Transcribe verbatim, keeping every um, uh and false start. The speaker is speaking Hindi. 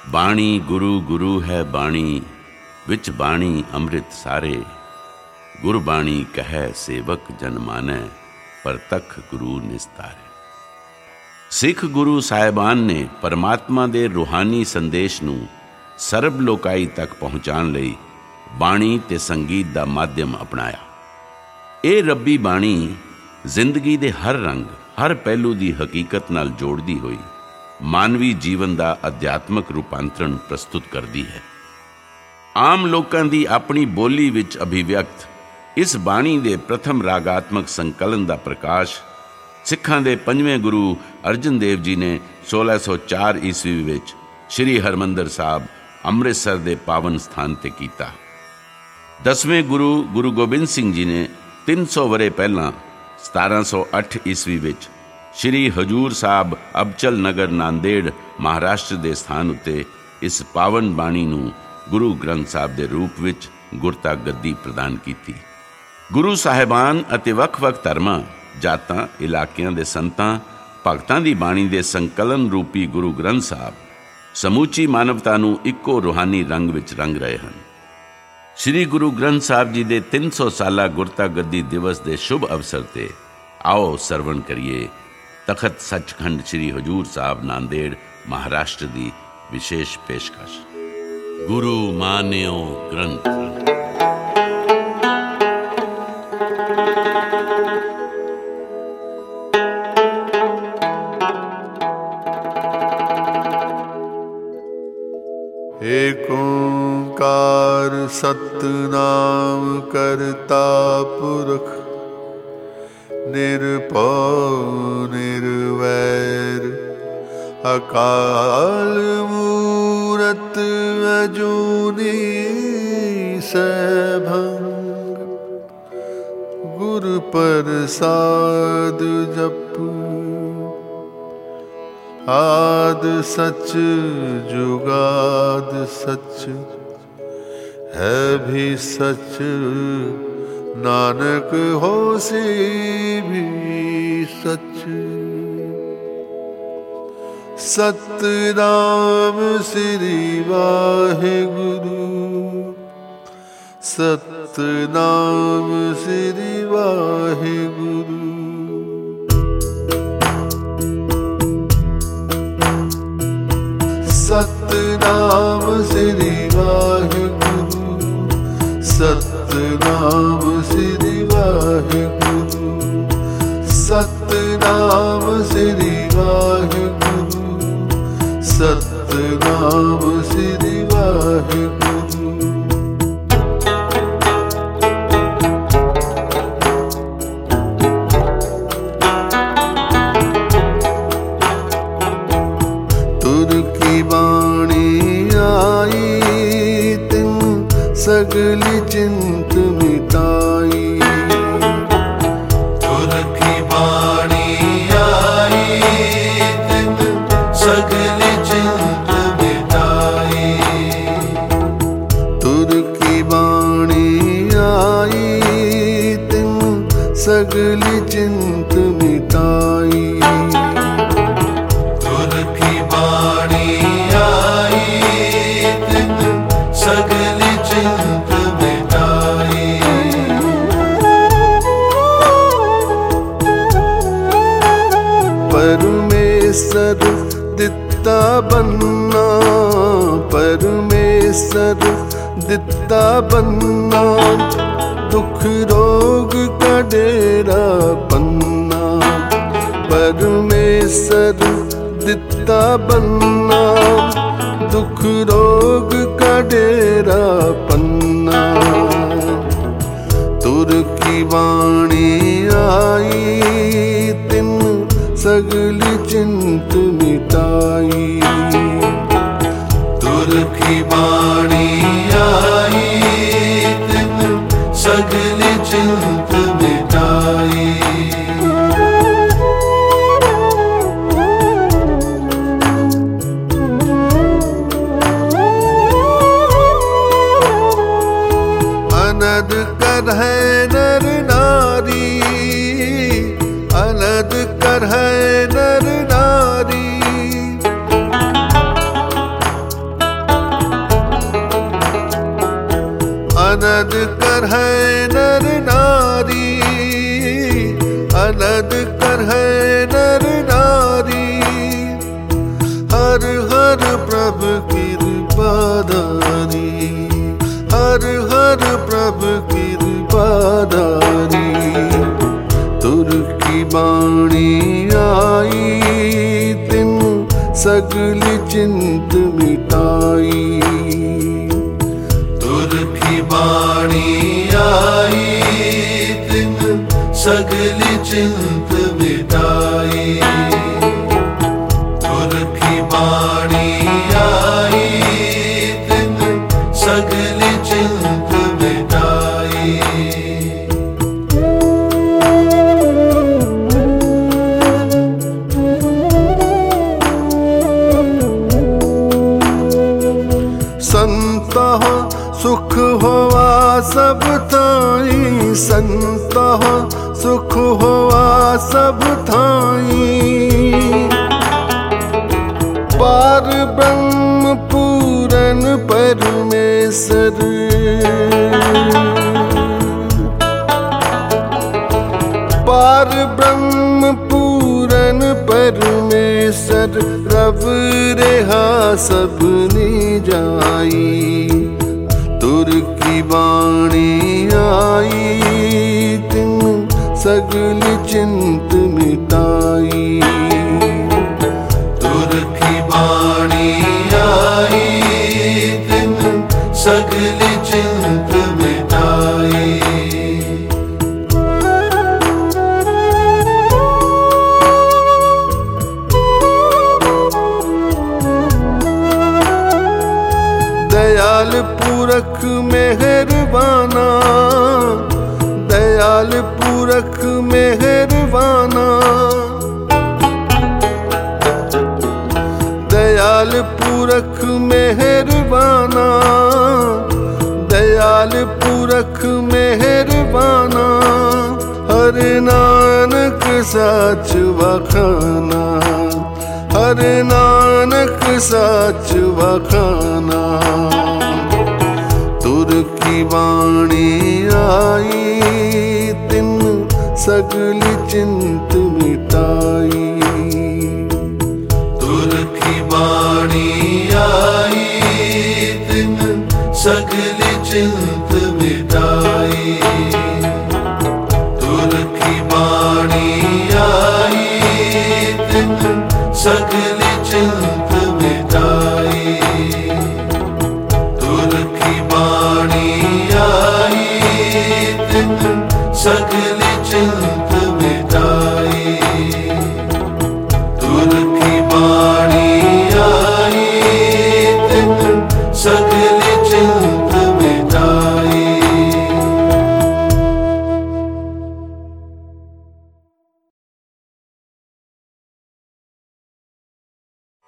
बाणी गुरु गुरु है बाणी, विच बाणी अमृत सारे। गुरबाणी कहे सेवक जन मानै, परतख गुरु निस्तारे। सिख गुरु साहिबान ने परमात्मा दे रूहानी संदेश नूं सर्ब लोकाई तक पहुँचाउण लई बाणी ते संगीत दा माध्यम अपनाया। ਇਹ ਰੱਬੀ ਬਾਣੀ ਜ਼ਿੰਦਗੀ ਦੇ ਹਰ ਰੰਗ, ਹਰ ਪਹਿਲੂ ਦੀ ਹਕੀਕਤ ਨਾਲ ਜੋੜਦੀ ਹੋਈ ਮਾਨਵੀ ਜੀਵਨ ਦਾ ਅਧਿਆਤਮਕ ਰੂਪਾਂਤਰਣ ਪ੍ਰਸਤੁਤ ਕਰਦੀ ਹੈ। ਆਮ ਲੋਕਾਂ ਦੀ ਆਪਣੀ ਬੋਲੀ ਵਿੱਚ ਅਭਿਵਿਅਕਤ ਇਸ ਬਾਣੀ ਦੇ ਪ੍ਰਥਮ ਰਾਗਾਤਮਕ ਸੰਕਲਨ ਦਾ ਪ੍ਰਕਾਸ਼ ਸਿੱਖਾਂ ਦੇ ਪੰਜਵੇਂ ਗੁਰੂ ਅਰਜਨ ਦੇਵ ਜੀ ਨੇ ਸੋਲਾਂ ਸੌ ਚਾਰ ਈਸਵੀ ਵਿੱਚ ਸ਼੍ਰੀ ਹਰਮੰਦਰ ਸਾਹਿਬ ਅੰਮ੍ਰਿਤਸਰ ਦੇ ਪਾਵਨ ਸਥਾਨ ਤੇ ਕੀਤਾ। ਦਸਵੇਂ ਗੁਰੂ ਗੁਰੂ ਗੋਬਿੰਦ ਸਿੰਘ ਜੀ ਨੇ ਤਿੰਨ ਸੌ ਵਰੇ ਪਹਿਲਾਂ ਸਤਾਰਾਂ ਸੌ ਅੱਠ ਈਸਵੀ ਵਿੱਚ ਸ਼੍ਰੀ ਹਜੂਰ ਸਾਹਿਬ ਅਬਚਲ ਨਗਰ ਨਾਂਦੇੜ ਮਹਾਰਾਸ਼ਟਰ ਦੇ ਸਥਾਨ ਉੱਤੇ ਇਸ ਪਾਵਨ ਬਾਣੀ ਨੂੰ ਗੁਰੂ ਗ੍ਰੰਥ ਸਾਹਿਬ ਦੇ ਰੂਪ ਵਿੱਚ ਗੁਰਤਾ ਗੱਦੀ ਪ੍ਰਦਾਨ ਕੀਤੀ। ਗੁਰੂ ਸਾਹਿਬਾਨ ਅਤੇ ਵੱਖ-ਵੱਖ ਧਰਮਾਂ, ਜਾਤਾਂ, ਇਲਾਕਿਆਂ ਦੇ ਸੰਤਾਂ ਭਗਤਾਂ ਦੀ ਬਾਣੀ ਦੇ ਸੰਕਲਨ ਰੂਪੀ ਗੁਰੂ ਗ੍ਰੰਥ ਸਾਹਿਬ ਸਮੁੱਚੀ ਮਾਨਵਤਾ ਨੂੰ ਇੱਕੋ ਰੂਹਾਨੀ ਰੰਗ ਵਿੱਚ ਰੰਗ ਰਹੇ ਹਨ। ਸ਼੍ਰੀ ਗੁਰੂ ਗ੍ਰੰਥ ਸਾਹਿਬ ਜੀ ਦੇ ਤਿੰਨ ਸੌ ਸਾਲਾ ਗੁਰਤਾ ਗੱਦੀ ਦਿਵਸ ਦੇ ਸ਼ੁਭ ਅਵਸਰ ਤੇ ਆਓ ਸਰਵਣ ਕਰੀਏ ਤਖਤ ਸੱਚਖੰਡ ਸ਼੍ਰੀ ਹਜੂਰ ਸਾਹਿਬ ਨਾਂਦੇੜ ਮਹਾਰਾਸ਼ਟਰ ਦੀ ਵਿਸ਼ੇਸ਼ ਪੇਸ਼ਕਸ਼। ਗੁਰੂ ਮਾਨਿਓ ਗ੍ਰੰਥ। ਏਕ ਓਂਕਾਰ सतनाम करता पुरख, निरभउ निर्वैर अकाल मूरत अजूनी सैभंग। गुर प्रसाद जप आद सच जुगाद सच, है भी सच नानक होसी भी सच। सतनाम श्री वाहिगुरु, सतनाम श्री वाहिगुरु। सतनाम श्री वाहिगुरु, सतनाम श्री वाहिगुरु, सतनाम श्री वाहिगुरु, सतनाम श्री वाहिगुरु। तुर की बाणी आई तिन सगली चिंत मिटाई। तुर की बाणी आई तिन सगली चिंत मिटाई। तुर की बाणी आई तिन सगली चिंत मिटाई। तुर की बाणी आई तिन सगली चिंत मिटाई। परमेश्वर दिता बन्ना, परमेश्वर दिता बन्ना, दुख रोग का डेरा पन्ना। परमेश्वर दिता बन्ना, दुख रोग का डेरा पन्ना। तुर की वाणी आई तिन सगली चिंत मिटाई। तुर की वाणी आई तिन सगली चिंत मिटाई। अनद कर है नर नारी, अनद कर है नर नारी। अनद करहै नर नारी, अनद करहै नर नारी। हर हर प्रभु कृपाधारी, हर हर प्रभु कृपाधारी। तुर की बाणी आई तिन सगल चिंत मिटाई। तुर की बाणी आई तिन सगल चिंत मिटाई। तुर की बाणी आई तिन सगल चिंत मिटाई। संता सुख होवा सब थाई, संता सुख होवा सब थाई। पार ब्रह्म पूरन परमेश्वर, पार ब्रह्म पूरन परमेश्वर। रव रेहा सबनी जाई, तुर की बाणी आई तिन सगल चिंत मिटाई। तुर की बाणी आई तिन सगल चिंत मिटाई। दयाल पूरख मेहरबाना, दयाल पूरख मेहरबाना। दयाल पूरख मेहरबाना, दयाल पूरख मेहरबाना। हर नानक साच वखाना, हर नानक साच वखाना। तुर की बाणी आई तिन सगल चिंत मिटाई। तुर की बाणी आई तिन सगल चिंत मिटाई। तुर की बाणी आई तिन सगल चिंत